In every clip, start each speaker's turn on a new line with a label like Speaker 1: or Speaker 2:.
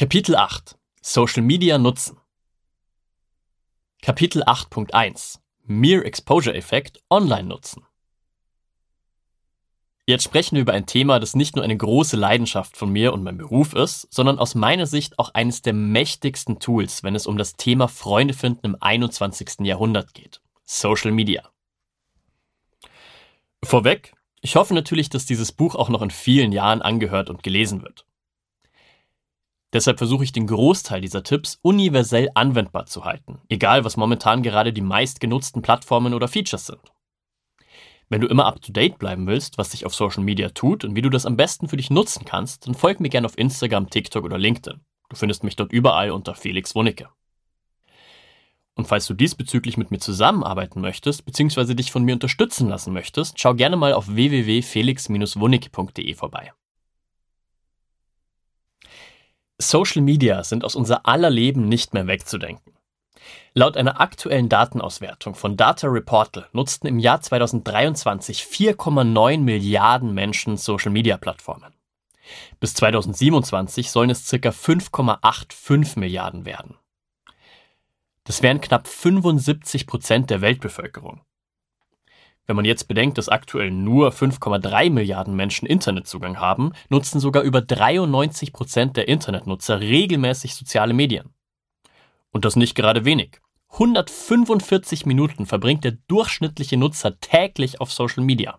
Speaker 1: Kapitel 8 – Social Media nutzen. Kapitel 8.1 – Mere Exposure Effekt online nutzen. Jetzt sprechen wir über ein Thema, das nicht nur eine große Leidenschaft von mir und meinem Beruf ist, sondern aus meiner Sicht auch eines der mächtigsten Tools, wenn es um das Thema Freunde finden im 21. Jahrhundert geht: Social Media. Vorweg, ich hoffe natürlich, dass dieses Buch auch noch in vielen Jahren angehört und gelesen wird. Deshalb versuche ich den Großteil dieser Tipps universell anwendbar zu halten, egal was momentan gerade die meistgenutzten Plattformen oder Features sind. Wenn du immer up-to-date bleiben willst, was sich auf Social Media tut und wie du das am besten für dich nutzen kannst, dann folg mir gerne auf Instagram, TikTok oder LinkedIn. Du findest mich dort überall unter Felix Wunicke. Und falls du diesbezüglich mit mir zusammenarbeiten möchtest, bzw. dich von mir unterstützen lassen möchtest, schau gerne mal auf www.felix-wunicke.de vorbei. Social Media sind aus unser aller Leben nicht mehr wegzudenken. Laut einer aktuellen Datenauswertung von Data Reportal nutzten im Jahr 2023 4,9 Milliarden Menschen Social-Media-Plattformen. Bis 2027 sollen es ca. 5,85 Milliarden werden. Das wären knapp 75% der Weltbevölkerung. Wenn man jetzt bedenkt, dass aktuell nur 5,3 Milliarden Menschen Internetzugang haben, nutzen sogar über 93% der Internetnutzer regelmäßig soziale Medien. Und das nicht gerade wenig. 145 Minuten verbringt der durchschnittliche Nutzer täglich auf Social Media.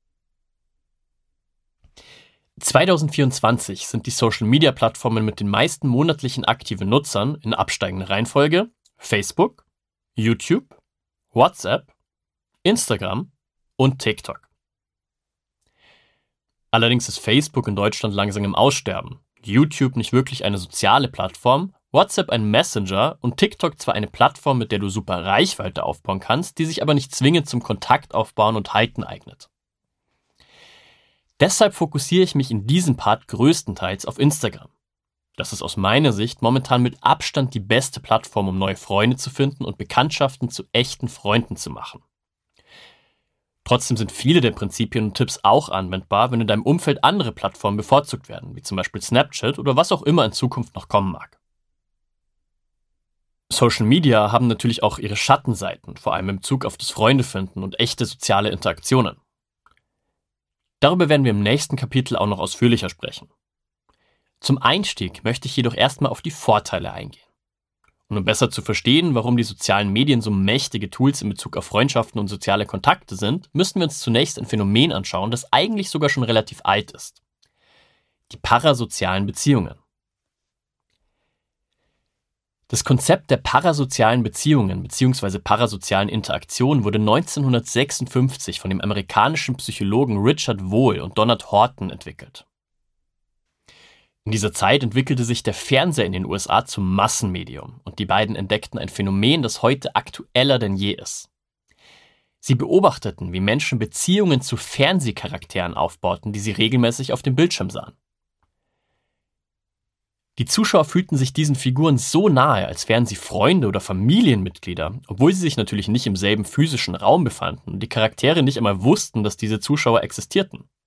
Speaker 1: 2024 sind die Social-Media-Plattformen mit den meisten monatlichen aktiven Nutzern in absteigender Reihenfolge Facebook, YouTube, WhatsApp, Instagram und TikTok. Allerdings ist Facebook in Deutschland langsam im Aussterben, YouTube nicht wirklich eine soziale Plattform, WhatsApp ein Messenger und TikTok zwar eine Plattform, mit der du super Reichweite aufbauen kannst, die sich aber nicht zwingend zum Kontaktaufbauen und Halten eignet. Deshalb fokussiere ich mich in diesem Part größtenteils auf Instagram. Das ist aus meiner Sicht momentan mit Abstand die beste Plattform, um neue Freunde zu finden und Bekanntschaften zu echten Freunden zu machen. Trotzdem sind viele der Prinzipien und Tipps auch anwendbar, wenn in deinem Umfeld andere Plattformen bevorzugt werden, wie zum Beispiel Snapchat oder was auch immer in Zukunft noch kommen mag. Social Media haben natürlich auch ihre Schattenseiten, vor allem im Bezug auf das Freundefinden und echte soziale Interaktionen. Darüber werden wir im nächsten Kapitel auch noch ausführlicher sprechen. Zum Einstieg möchte ich jedoch erstmal auf die Vorteile eingehen. Und um besser zu verstehen, warum die sozialen Medien so mächtige Tools in Bezug auf Freundschaften und soziale Kontakte sind, müssen wir uns zunächst ein Phänomen anschauen, das eigentlich sogar schon relativ alt ist: die parasozialen Beziehungen. Das Konzept der parasozialen Beziehungen bzw. parasozialen Interaktionen wurde 1956 von dem amerikanischen Psychologen Richard Wohl und Donald Horton entwickelt. In dieser Zeit entwickelte sich der Fernseher in den USA zum Massenmedium und die beiden entdeckten ein Phänomen, das heute aktueller denn je ist. Sie beobachteten, wie Menschen Beziehungen zu Fernsehcharakteren aufbauten, die sie regelmäßig auf dem Bildschirm sahen. Die Zuschauer fühlten sich diesen Figuren so nahe, als wären sie Freunde oder Familienmitglieder, obwohl sie sich natürlich nicht im selben physischen Raum befanden und die Charaktere nicht einmal wussten, dass diese Zuschauer existierten.